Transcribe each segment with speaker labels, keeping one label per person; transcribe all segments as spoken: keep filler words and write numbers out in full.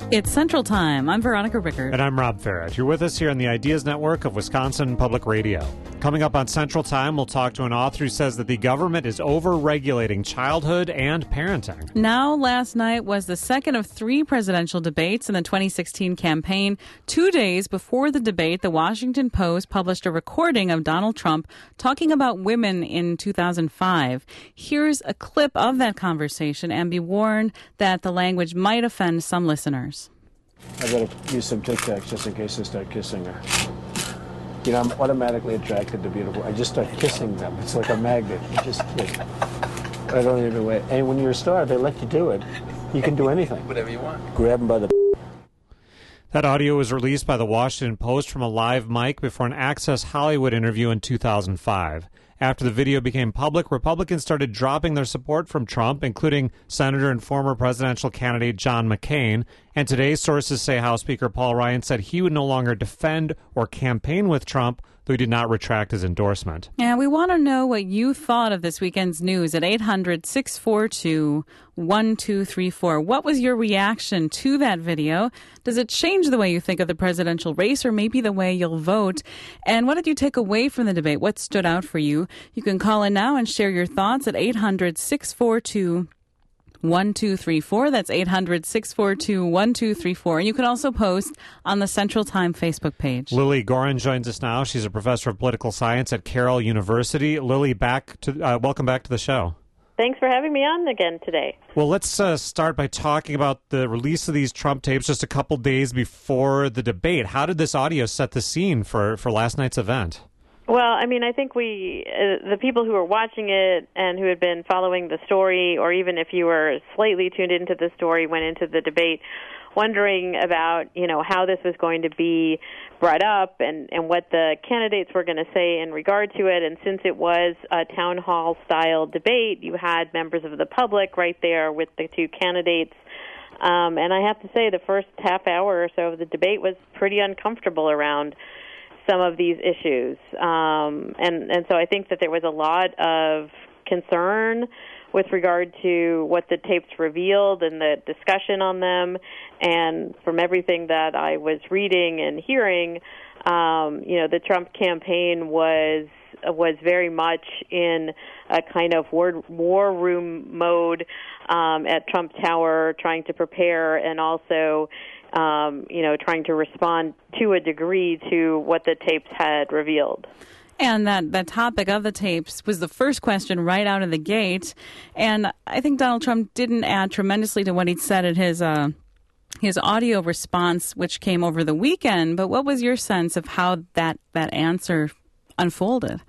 Speaker 1: It's Central Time. I'm Veronica Rickard.
Speaker 2: And I'm Rob Farrett. You're with us here on the Ideas Network of Wisconsin Public Radio. Coming up on Central Time, we'll talk to an author who says that the government is over-regulating childhood and parenting.
Speaker 1: Now, last night was the second of three presidential debates in the twenty sixteen campaign. Two days before the debate, the Washington Post published a recording of Donald Trump talking about women in two thousand five. Here's a clip of that conversation, and be warned that the language might offend some listeners.
Speaker 3: I better use some Tic Tacs just in case I start kissing her. You know, I'm automatically attracted to beautiful. I just start kissing them. It's like a magnet. You just kiss. I don't even wait. And when you're a star, they let you do it. You can do anything.
Speaker 4: Whatever you want.
Speaker 3: Grab them by the...
Speaker 2: That audio was released by the Washington Post from a live mic before an Access Hollywood interview in two thousand five. After the video became public, Republicans started dropping their support from Trump, including Senator and former presidential candidate John McCain. And today, sources say House Speaker Paul Ryan said he would no longer defend or campaign with Trump, though he did not retract his endorsement.
Speaker 1: Yeah, we want to know what you thought of this weekend's news at eight hundred, six four two, one two three four. What was your reaction to that video? Does it change the way you think of the presidential race or maybe the way you'll vote? And what did you take away from the debate? What stood out for you? You can call in now and share your thoughts at eight hundred, six four two, one two three four. That's eight hundred, six four two, one two three four. And you can also post on the Central Time Facebook page.
Speaker 2: Lily Gorin joins us now. She's a professor of political science at Carroll University. Lily, back to uh, welcome back to the show.
Speaker 5: Thanks for having me on again today.
Speaker 2: Well, let's uh, start by talking about the release of these Trump tapes just a couple days before the debate. How did this audio set the scene for, for last night's event?
Speaker 5: Well, I mean, I think we, uh, the people who were watching it and who had been following the story, or even if you were slightly tuned into the story, went into the debate wondering about, you know, how this was going to be brought up and, and what the candidates were going to say in regard to it. And since it was a town hall style debate, you had members of the public right there with the two candidates. Um, and I have to say the first half hour or so of the debate was pretty uncomfortable around some of these issues. Um, and, and so I think that there was a lot of concern with regard to what the tapes revealed and the discussion on them. And from everything that I was reading and hearing, um, you know, the Trump campaign was was very much in a kind of war, war room mode um, at Trump Tower, trying to prepare and also Um, you know, trying to respond to a degree to what the tapes had revealed.
Speaker 1: And that, that topic of the tapes was the first question right out of the gate. And I think Donald Trump didn't add tremendously to what he'd said in his uh, his audio response, which came over the weekend. But what was your sense of how that, that answer unfolded?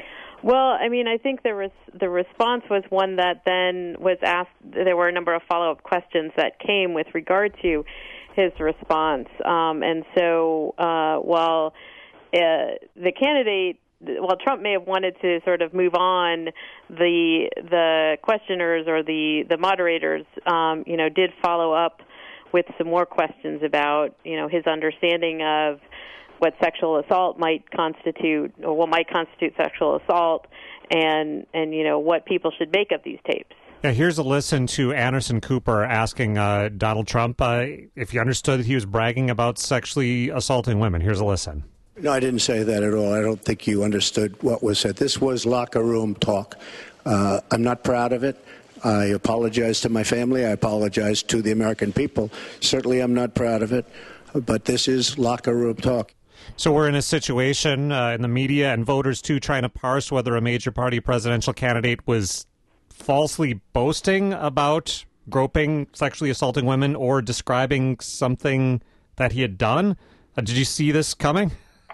Speaker 5: Well, I mean, I think the res- the response was one that then was asked. There were a number of follow-up questions that came with regard to his response. Um, and so uh, while uh, the candidate, while Trump may have wanted to sort of move on, the the questioners or the, the moderators, um, you know, did follow up with some more questions about, you know, his understanding of what sexual assault might constitute or what might constitute sexual assault and, and you know, what people should make of these tapes.
Speaker 2: Yeah, here's a listen to Anderson Cooper asking uh, Donald Trump uh, if he understood that he was bragging about sexually assaulting women. Here's a listen.
Speaker 6: No, I didn't say that at all. I don't think you understood what was said. This was locker room talk. Uh, I'm not proud of it. I apologize to my family. I apologize to the American people. Certainly I'm not proud of it, but this is locker room talk.
Speaker 2: So we're in a situation uh, in the media and voters, too, trying to parse whether a major party presidential candidate was falsely boasting about groping, sexually assaulting women, or describing something that he had done. Uh, did you see this coming?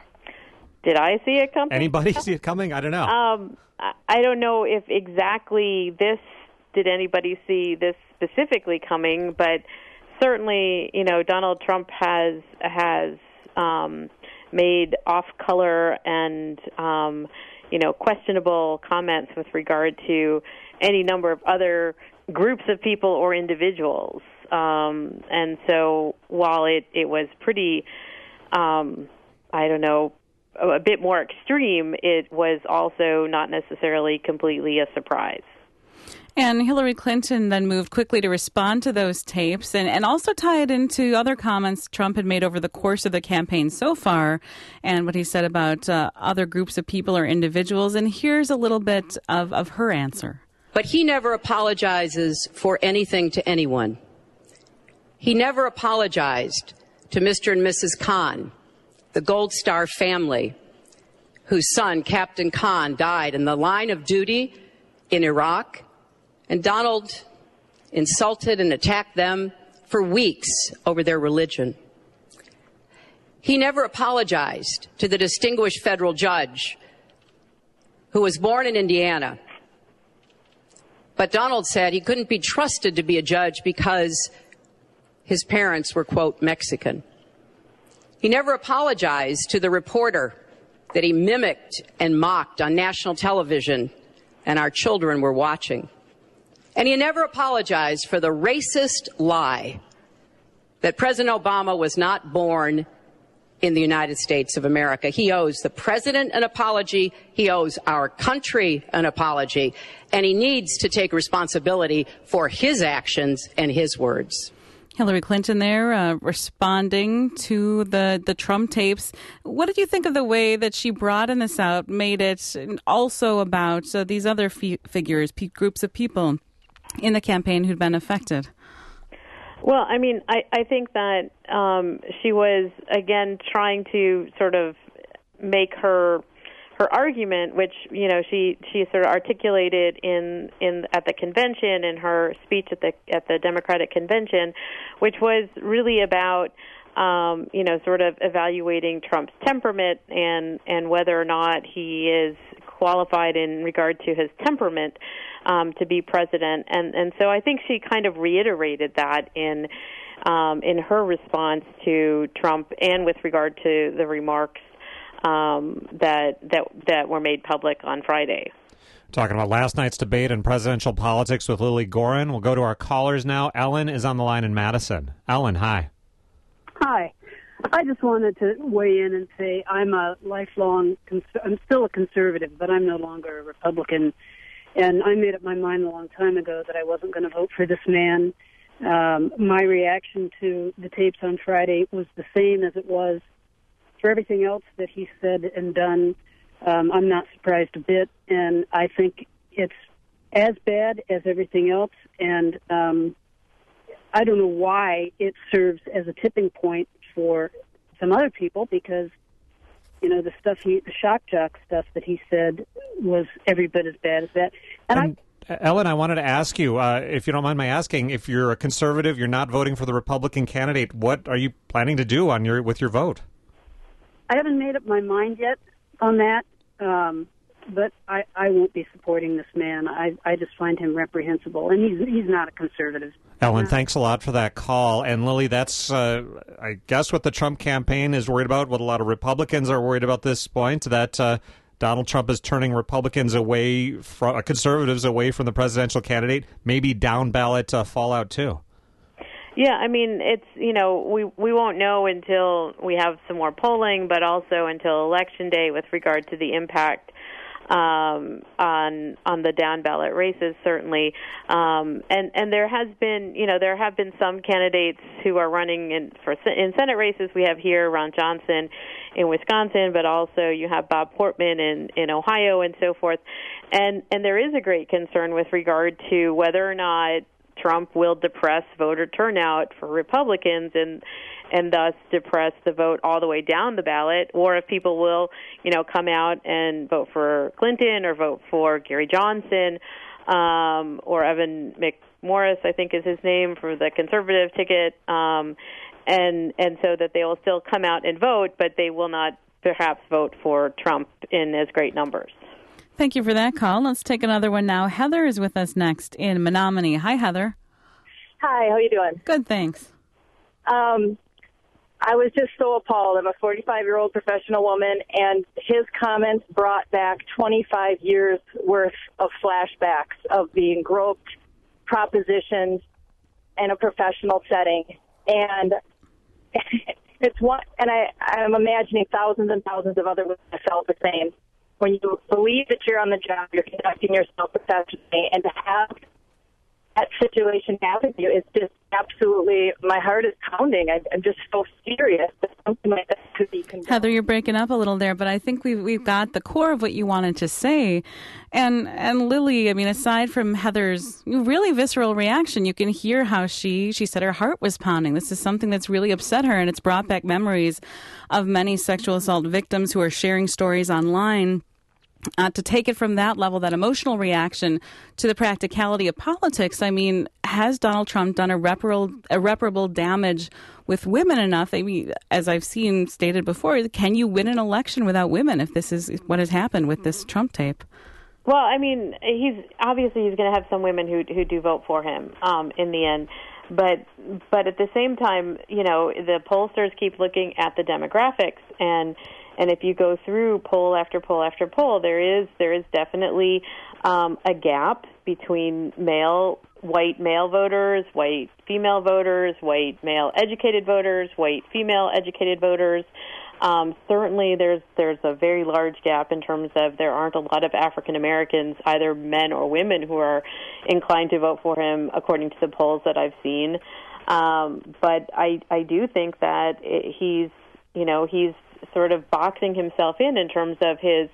Speaker 5: Did I see it coming?
Speaker 2: Anybody see it coming? I don't know.
Speaker 5: Um, I don't know if exactly this, did anybody see this specifically coming, but certainly, you know, Donald Trump has, has um, made off-color and, um, you know, questionable comments with regard to any number of other groups of people or individuals. Um, and so while it, it was pretty, um, I don't know, a bit more extreme, it was also not necessarily completely a surprise.
Speaker 1: And Hillary Clinton then moved quickly to respond to those tapes and, and also tie it into other comments Trump had made over the course of the campaign so far and what he said about uh, other groups of people or individuals. And here's a little bit of, of her answer.
Speaker 4: But he never apologizes for anything to anyone. He never apologized to Mister and Missus Khan, the Gold Star family, whose son, Captain Khan, died in the line of duty in Iraq. And Donald insulted and attacked them for weeks over their religion. He never apologized to the distinguished federal judge who was born in Indiana. But Donald said he couldn't be trusted to be a judge because his parents were, quote, Mexican. He never apologized to the reporter that he mimicked and mocked on national television and our children were watching. And he never apologized for the racist lie that President Obama was not born in the United States of America. He owes the president an apology. He owes our country an apology. And he needs to take responsibility for his actions and his words.
Speaker 1: Hillary Clinton there uh, responding to the, the Trump tapes. What did you think of the way that she broadened this out, made it also about uh, these other f- figures, p- groups of people in the campaign who'd been affected?
Speaker 5: Well, I mean, I, I think that um, she was, again, trying to sort of make her her argument, which, you know, she, she sort of articulated in, in at the convention, in her speech at the at the Democratic convention, which was really about, um, you know, sort of evaluating Trump's temperament and, and whether or not he is qualified in regard to his temperament um, to be president. And, and so I think she kind of reiterated that in um, in her response to Trump and with regard to the remarks um, that, that, that were made public on Friday.
Speaker 2: Talking about last night's debate in presidential politics with Lily Goren. We'll go to our callers now. Ellen is on the line in Madison. Ellen, hi.
Speaker 7: Hi. I just wanted to weigh in and say I'm a lifelong, cons- I'm still a conservative, but I'm no longer a Republican. And I made up my mind a long time ago that I wasn't going to vote for this man. Um, my reaction to the tapes on Friday was the same as it was for everything else that he said and done. Um, I'm not surprised a bit, and I think it's as bad as everything else. And um, I don't know why it serves as a tipping point for some other people, because, you know, the stuff he, the shock jock stuff that he said was every bit as bad as that. And,
Speaker 2: and
Speaker 7: I,
Speaker 2: Ellen, I wanted to ask you, uh, if you don't mind my asking, if you're a conservative, you're not voting for the Republican candidate, what are you planning to do on your with your vote?
Speaker 7: I haven't made up my mind yet on that, um, but I, I won't be supporting this man. I, I just find him reprehensible, and he's he's not a conservative.
Speaker 2: Ellen, thanks a lot for that call. And Lily, that's, uh, I guess, what the Trump campaign is worried about, what a lot of Republicans are worried about this point, that uh, Donald Trump is turning Republicans away, from, uh, conservatives away from the presidential candidate, maybe down ballot uh, fallout too.
Speaker 5: Yeah, I mean, it's, you know, we we won't know until we have some more polling, but also until Election Day with regard to the impact um, on on the down ballot races, certainly. Um, and and there has been, you know, there have been some candidates who are running in for in Senate races. We have here Ron Johnson in Wisconsin, but also you have Bob Portman in in Ohio and so forth. And and there is a great concern with regard to whether or not Trump will depress voter turnout for Republicans and and thus depress the vote all the way down the ballot, or if people will, you know, come out and vote for Clinton or vote for Gary Johnson um, or Evan McMorris, I think is his name, for the conservative ticket, um, and and so that they will still come out and vote, but they will not perhaps vote for Trump in as great numbers.
Speaker 1: Thank you for that call. Let's take another one now. Heather is with us next in Menominee. Hi, Heather.
Speaker 8: Hi, how you doing?
Speaker 1: Good, thanks.
Speaker 8: Um, I was just so appalled. I'm a forty-five-year-old professional woman, and his comments brought back twenty-five years worth of flashbacks of being groped, propositioned in a professional setting. And it's one, and I, I'm imagining thousands and thousands of other women have felt the same. When you believe that you're on the job, you're conducting yourself professionally, and to have that situation happened to you, it's just absolutely, my heart is pounding. I, I'm just so furious that something like that could be condoned.
Speaker 1: Heather, you're breaking up a little there, but I think we've, we've got the core of what you wanted to say. And and Lily, I mean, aside from Heather's really visceral reaction, you can hear how she, she said her heart was pounding. This is something that's really upset her, and it's brought back memories of many sexual assault victims who are sharing stories online. Uh, to take it from that level, that emotional reaction, to the practicality of politics, I mean, has Donald Trump done irreparable, irreparable damage with women enough? I mean, as I've seen stated before, can you win an election without women if this is what has happened with this Trump tape?
Speaker 5: Well, I mean, he's obviously he's going to have some women who who do vote for him um, in the end. But but at the same time, you know, the pollsters keep looking at the demographics, and and if you go through poll after poll after poll, there is there is definitely um, a gap between male white male voters, white female voters, white male educated voters, white female educated voters. Um, certainly, there's there's a very large gap in terms of there aren't a lot of African Americans, either men or women, who are inclined to vote for him, according to the polls that I've seen. Um, but I I do think that it, he's you know he's sort of boxing himself in in terms of his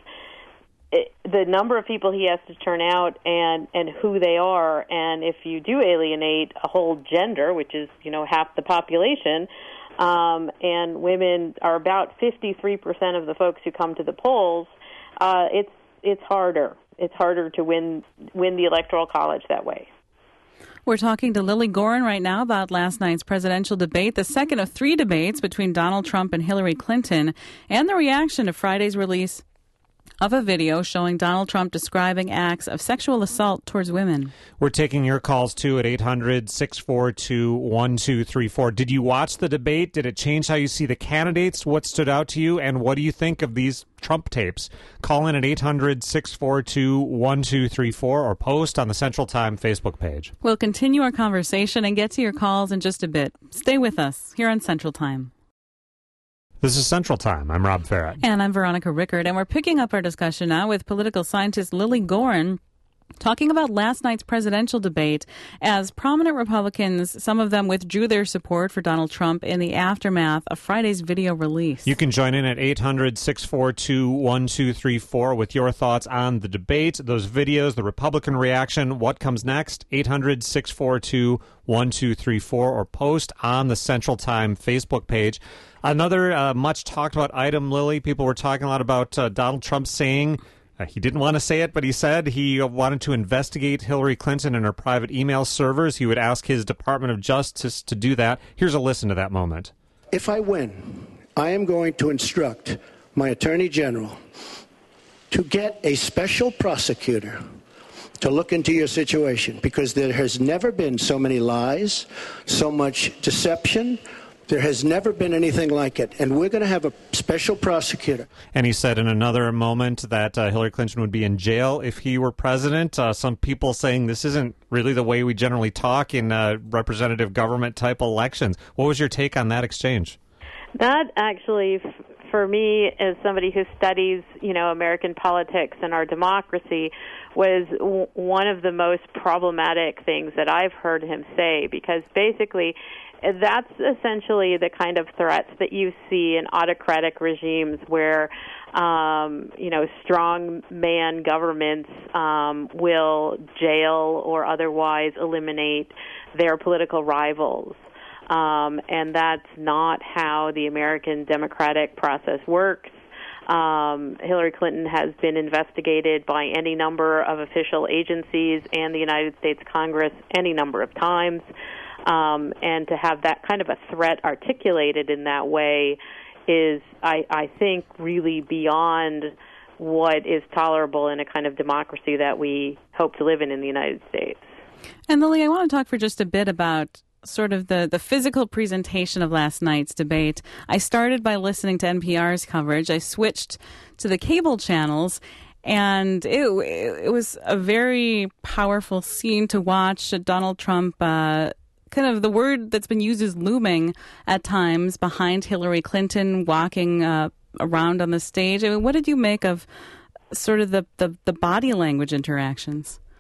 Speaker 5: it, the number of people he has to turn out and and who they are. And if you do alienate a whole gender, which is you know half the population. Um, and women are about fifty-three percent of the folks who come to the polls. Uh, it's it's harder. It's harder to win win the Electoral College that way.
Speaker 1: We're talking to Lily Goren right now about last night's presidential debate, the second of three debates between Donald Trump and Hillary Clinton, and the reaction to Friday's release of a video showing Donald Trump describing acts of sexual assault towards women.
Speaker 2: We're taking your calls, too, at eight hundred, six four two, one two three four. Did you watch the debate? Did it change how you see the candidates? What stood out to you? And what do you think of these Trump tapes? Call in at eight hundred, six four two, one two three four or post on the Central Time Facebook page.
Speaker 1: We'll continue our conversation and get to your calls in just a bit. Stay with us here on Central Time.
Speaker 2: This is Central Time. I'm Rob Farrett.
Speaker 1: And I'm Veronica Rickard. And we're picking up our discussion now with political scientist Lily Goren, talking about last night's presidential debate as prominent Republicans, some of them withdrew their support for Donald Trump in the aftermath of Friday's video release.
Speaker 2: You can join in at eight hundred, six four two, one two three four with your thoughts on the debate, those videos, the Republican reaction, what comes next, eight hundred, six four two, one two three four, or post on the Central Time Facebook page. Another uh, much talked about item, Lily, people were talking a lot about uh, Donald Trump saying uh, he didn't want to say it, but he said he wanted to investigate Hillary Clinton and her private email servers. He would ask his Department of Justice to do that. Here's a listen to that moment.
Speaker 6: If I win, I am going to instruct my Attorney General to get a special prosecutor to look into your situation, because there has never been so many lies, so much deception. There has never been anything like it, and we're going to have a special prosecutor.
Speaker 2: And he said in another moment that uh, Hillary Clinton would be in jail if he were president. Uh, some people saying this isn't really the way we generally talk in uh, representative government-type elections. What was your take on that exchange?
Speaker 5: That actually, f- for me, as somebody who studies, you know, American politics and our democracy, was w- one of the most problematic things that I've heard him say, because basically that's essentially the kind of threats that you see in autocratic regimes where, um, you know, strong man governments um, will jail or otherwise eliminate their political rivals. Um, and that's not how the American democratic process works. Um, Hillary Clinton has been investigated by any number of official agencies and the United States Congress any number of times. Um, and to have that kind of a threat articulated in that way is, I, I think, really beyond what is tolerable in a kind of democracy that we hope to live in in the United States.
Speaker 1: And Lily, I want to talk for just a bit about sort of the, the physical presentation of last night's debate. I started by listening to N P R's coverage. I switched to the cable channels, and it, it was a very powerful scene to watch. Donald Trump, uh, kind of the word that's been used is looming at times behind Hillary Clinton, walking uh, around on the stage. I mean, what did you make of sort of the, the, the body language interactions?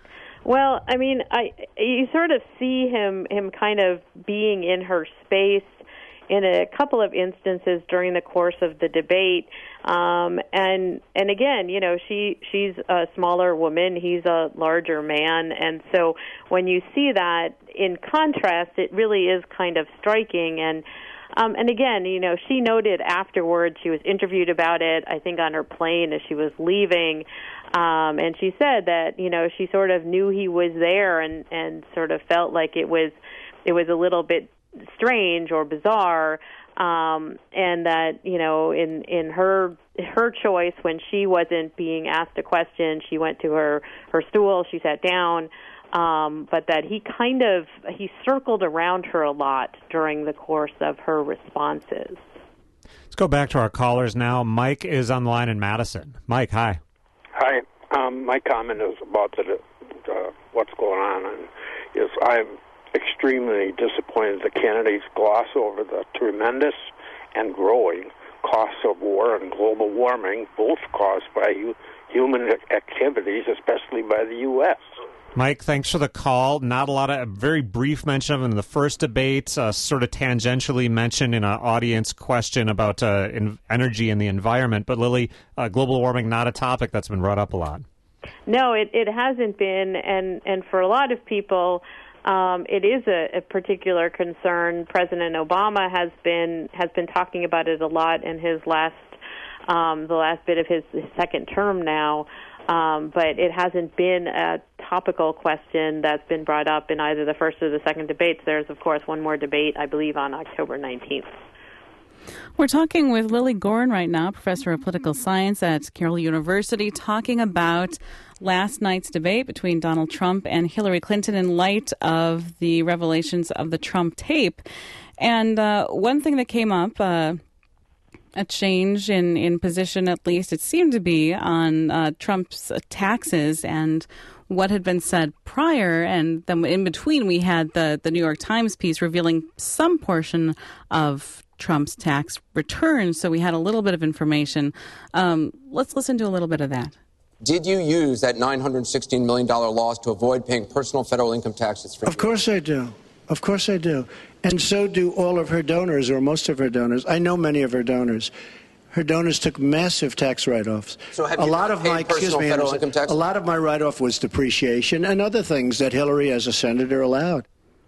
Speaker 5: Well, I mean, I you sort of see him him kind of being in her space in a couple of instances during the course of the debate. Um, and and again, you know, she she's a smaller woman, he's a larger man, and so when you see that in contrast, it really is kind of striking. And um, and again, you know, she noted afterwards, she was interviewed about it, I think on her plane as she was leaving, um, and she said that, you know, she sort of knew he was there and, and sort of felt like it was it was a little bit strange or bizarre, um, and that, you know, in in her her choice, when she wasn't being asked a question, she went to her her stool, she sat down, um, but that he kind of he circled around her a lot during the course of her responses.
Speaker 2: Let's go back to our callers now. Mike is on the line in Madison. Mike, hi.
Speaker 9: Hi. Um, my comment is about the, uh, what's going on, and is I'm extremely disappointed the candidates gloss over the tremendous and growing costs of war and global warming, both caused by hu- human activities, especially by the U S
Speaker 2: Mike, thanks for the call. Not a lot of, a very brief mention of him in the first debate, uh, sort of tangentially mentioned in an audience question about uh, in energy and the environment. But Lily, uh, global warming, not a topic that's been brought up a lot.
Speaker 5: No, it, it hasn't been, and, and for a lot of people, Um, it is a, a particular concern. President Obama has been has been talking about it a lot in his last um, the last bit of his, his second term now, um, but it hasn't been a topical question that's been brought up in either the first or the second debates. There's, of course, one more debate, I believe, on October nineteenth.
Speaker 1: We're talking with Lily Goren right now, professor of political science at Carroll University, talking about last night's debate between Donald Trump and Hillary Clinton in light of the revelations of the Trump tape. And uh, one thing that came up, uh, a change in, in position, at least it seemed to be, on uh, Trump's taxes and what had been said prior. And then in between, we had the, the New York Times piece revealing some portion of Trump's tax returns, so we had a little bit of information. Um, let's listen to a little bit of that.
Speaker 10: Did you use that nine hundred sixteen million dollars loss to avoid paying personal federal income taxes?
Speaker 6: Of course I do. Of course I do. And so do all of her donors, or most of her donors. I know many of her donors. Her donors took massive tax write-offs.
Speaker 10: So have
Speaker 6: a
Speaker 10: you
Speaker 6: lot
Speaker 10: not
Speaker 6: of
Speaker 10: paid
Speaker 6: my excuse me,
Speaker 10: federal income taxes?
Speaker 6: A lot of my write-off was depreciation and other things that Hillary, as a senator, allowed.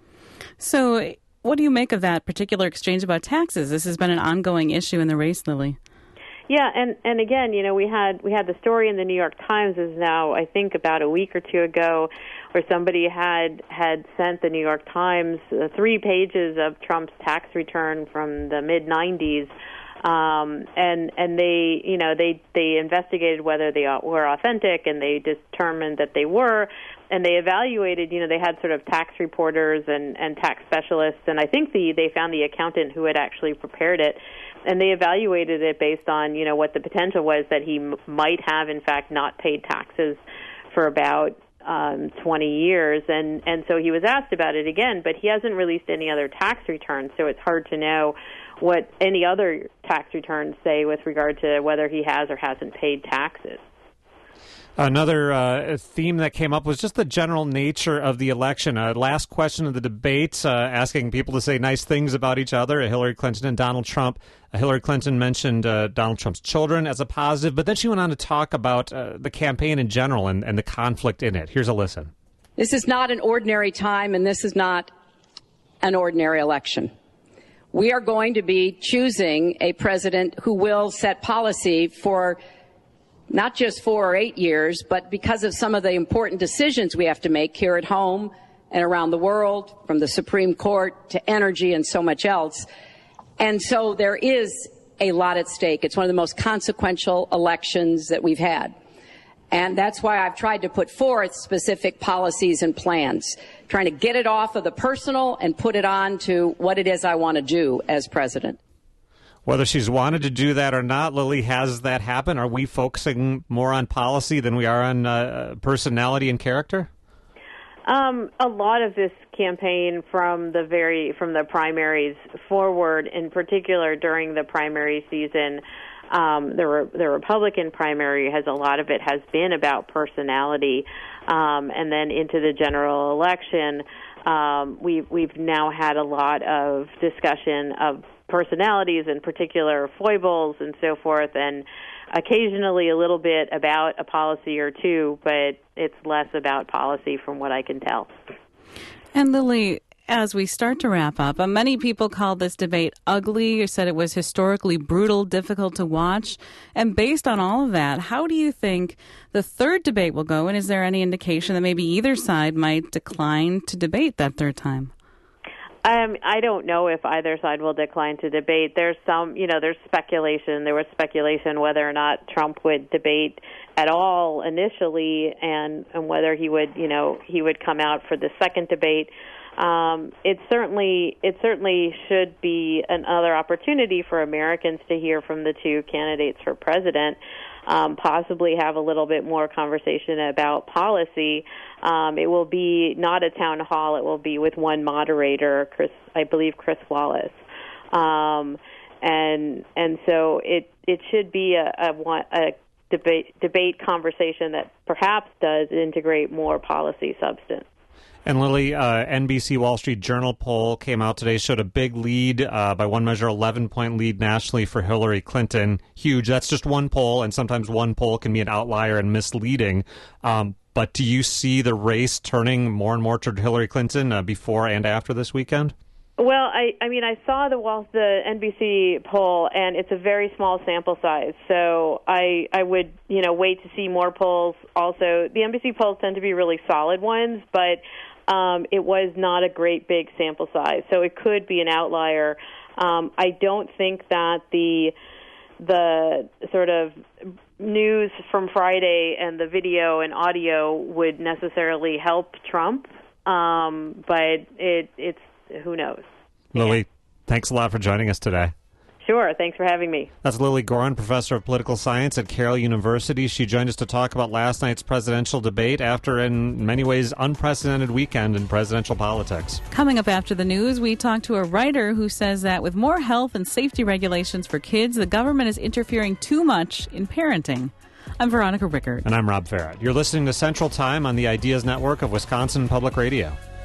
Speaker 1: So what do you make of that particular exchange about taxes? This has been an ongoing issue in the race, Lily.
Speaker 5: Yeah, and, and again, you know, we had we had the story in the New York Times is now, I think, about a week or two ago, where somebody had had sent the New York Times uh, three pages of Trump's tax return from the mid nineties, um, and and they, you know, they they investigated whether they were authentic, and they determined that they were. And they evaluated, you know, they had sort of tax reporters and, and tax specialists, and I think the they found the accountant who had actually prepared it, and they evaluated it based on, you know, what the potential was that he m- might have, in fact, not paid taxes for about um, twenty years. And, and so he was asked about it again, but he hasn't released any other tax returns, so it's hard to know what any other tax returns say with regard to whether he has or hasn't paid taxes.
Speaker 2: Another uh, theme that came up was just the general nature of the election. Uh, last question of the debate, uh, asking people to say nice things about each other, Hillary Clinton and Donald Trump. Uh, Hillary Clinton mentioned uh, Donald Trump's children as a positive, but then she went on to talk about uh, the campaign in general and, and the conflict in it. Here's a listen.
Speaker 4: This is not an ordinary time, and this is not an ordinary election. We are going to be choosing a president who will set policy for not just four or eight years, but because of some of the important decisions we have to make here at home and around the world, from the Supreme Court to energy and so much else. And so there is a lot at stake. It's one of the most consequential elections that we've had. And that's why I've tried to put forth specific policies and plans, trying to get it off of the personal and put it on to what it is I want to do as president.
Speaker 2: Whether she's wanted to do that or not, Lily, has that happen? Are we focusing more on policy than we are on uh, personality and character?
Speaker 5: Um, a lot of this campaign from the very from the primaries forward, in particular during the primary season, um, the re- the Republican primary has a lot of it has been about personality, um, and then into the general election, um, we've we've now had a lot of discussion of personalities, in particular foibles and so forth, and occasionally a little bit about a policy or two, but it's less about policy from what I can tell.
Speaker 1: And Lily, as we start to wrap up, uh, many people called this debate ugly or said it was historically brutal, difficult to watch. And based on all of that, how do you think the third debate will go? And is there any indication that maybe either side might decline to debate that third time?
Speaker 5: Um, I don't know if either side will decline to debate. There's some, you know, there's speculation. There was speculation whether or not Trump would debate at all initially, and, and whether he would, you know, he would come out for the second debate. Um, it certainly, it certainly should be another opportunity for Americans to hear from the two candidates for president. Um, possibly have a little bit more conversation about policy. Um, it will be not a town hall. It will be with one moderator, Chris, I believe Chris Wallace. Um, and and so it it should be a, a, a debate debate conversation that perhaps does integrate more policy substance.
Speaker 2: And Lily, uh, N B C Wall Street Journal poll came out today, showed a big lead, uh, by one measure, eleven-point lead nationally for Hillary Clinton. Huge. That's just one poll, and sometimes one poll can be an outlier and misleading. Um, but do you see the race turning more and more toward Hillary Clinton uh, before and after this weekend?
Speaker 5: Well, I, I mean, I saw the Wall, the N B C poll, and it's a very small sample size. So I, I would, you know, wait to see more polls. Also, the N B C polls tend to be really solid ones, but Um, it was not a great big sample size, so it could be an outlier. Um, I don't think that the the sort of news from Friday and the video and audio would necessarily help Trump, um, but it it's who knows.
Speaker 2: Lily,
Speaker 5: yeah.
Speaker 2: Thanks a lot for joining us today.
Speaker 5: Sure. Thanks for having me.
Speaker 2: That's Lily Goren, professor of political science at Carroll University. She joined us to talk about last night's presidential debate after, in many ways, unprecedented weekend in presidential politics.
Speaker 1: Coming up after the news, we talk to a writer who says that with more health and safety regulations for kids, the government is interfering too much in parenting. I'm Veronica Rickert.
Speaker 2: And I'm Rob Farrett. You're listening to Central Time on the Ideas Network of Wisconsin Public Radio.